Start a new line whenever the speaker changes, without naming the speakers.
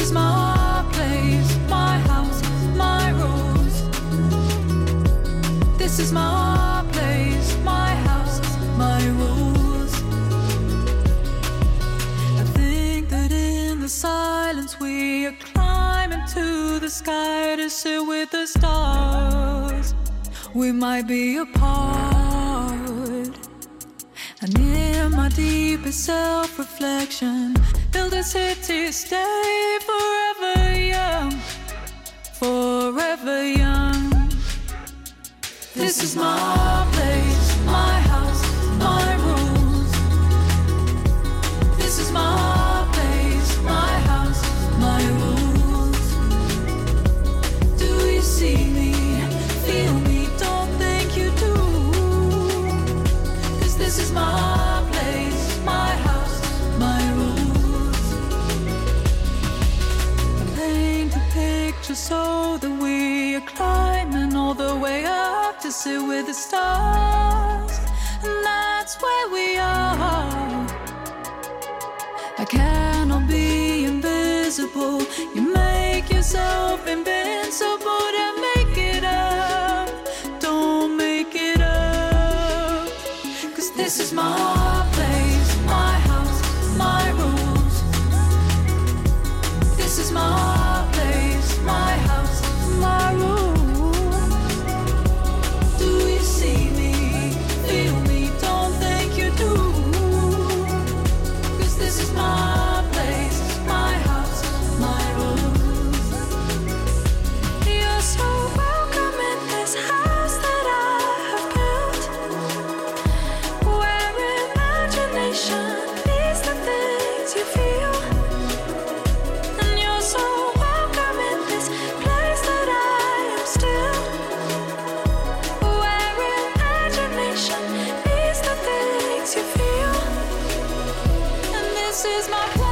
is my place, my house, my rules. This is my place, my house, my rules. I think that in the silence we are climbing to the sky to sit with the stars. We might be apart. And in my deepest self-reflection, build a city, stay forever young, forever young. This is my place, my house, my rules. This is my place, my house, my rules. Do you see me, feel me, don't think you do? 'Cause this is my place, my house, my rules. Paint a picture so that we are climbing all the way up to sit with the stars, and that's where we are. I cannot be invisible. You make yourself invincible to make it up. Don't make it up. 'Cause this is my place, my house, my rules. This is my place, my house, my rules. Do you see me, feel me, don't think you do? 'Cause this is my place, my house, my rules. You're so welcome in this house that I have built, where imagination is the things you feel. And you're so welcome in this place that I am still, where imagination is the things you feel. And this is my place.